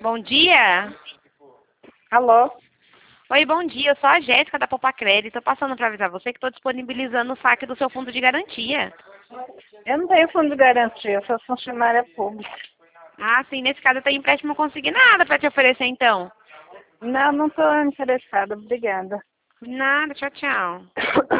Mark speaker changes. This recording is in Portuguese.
Speaker 1: Bom dia.
Speaker 2: Alô?
Speaker 1: Oi, bom dia. Eu sou a Jéssica da Popa Crédito. Estou passando para avisar você que estou disponibilizando o saque do seu fundo de garantia.
Speaker 2: Eu não tenho fundo de garantia, eu sou funcionária pública.
Speaker 1: Ah, sim. Nesse caso eu tenho empréstimo consignado para te oferecer, então.
Speaker 2: Não estou interessada, obrigada.
Speaker 1: Nada. Tchau, tchau.